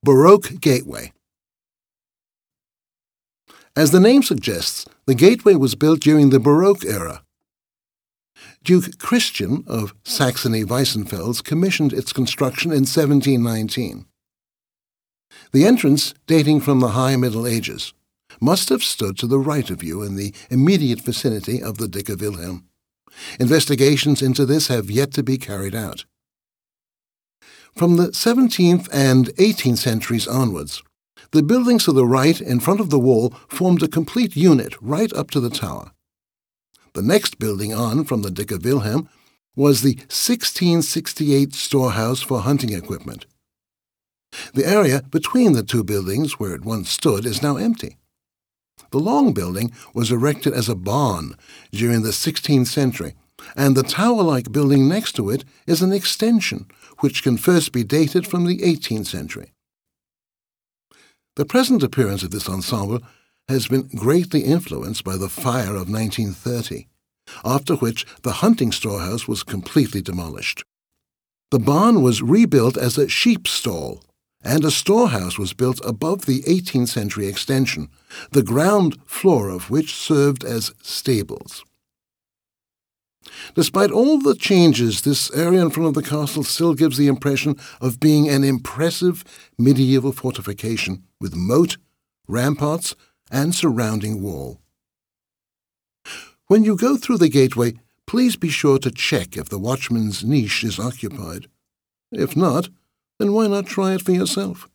Baroque Gateway. As the name suggests, the gateway was built during the Baroque era. Duke Christian of Saxony-Weissenfels commissioned its construction in 1719. The entrance, dating from the High Middle Ages, must have stood to the right of you in the immediate vicinity of the Dike Wilhelm. Investigations into this have yet to be carried out. From the 17th and 18th centuries onwards, the buildings to the right in front of the wall formed a complete unit right up to the tower. The next building on from the Dike Wilhelm was the 1668 storehouse for hunting equipment. The area between the two buildings where it once stood is now empty. The long building was erected as a barn during the 16th century, and the tower-like building next to it is an extension, which can first be dated from the 18th century. The present appearance of this ensemble has been greatly influenced by the fire of 1930, after which the hunting storehouse was completely demolished. The barn was rebuilt as a sheep stall, and a storehouse was built above the 18th century extension, the ground floor of which served as stables. Despite all the changes, this area in front of the castle still gives the impression of being an impressive medieval fortification with moat, ramparts, and surrounding wall. When you go through the gateway, please be sure to check if the watchman's niche is occupied. If not, then why not try it for yourself?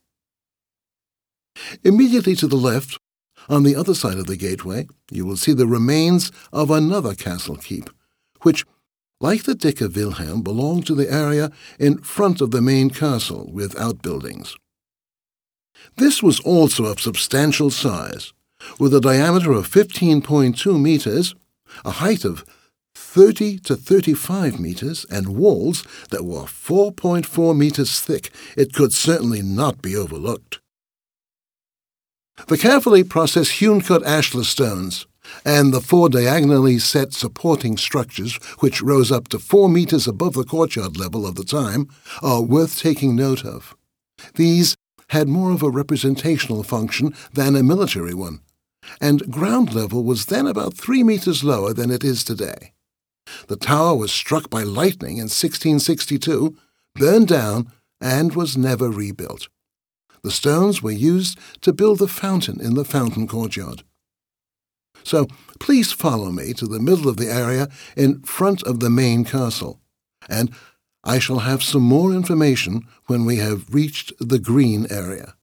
Immediately to the left, on the other side of the gateway, you will see the remains of another castle keep, which, like the Dike Wilhelm, belonged to the area in front of the main castle with outbuildings. This was also of substantial size, with a diameter of 15.2 meters, a height of 30 to 35 meters, and walls that were 4.4 meters thick. It could certainly not be overlooked. The carefully processed hewn-cut ashlar stones and the 4 diagonally set supporting structures, which rose up to 4 meters above the courtyard level of the time, are worth taking note of. These had more of a representational function than a military one, and ground level was then about 3 meters lower than it is today. The tower was struck by lightning in 1662, burned down, and was never rebuilt. The stones were used to build the fountain in the fountain courtyard. So please follow me to the middle of the area in front of the main castle, and I shall have some more information when we have reached the green area.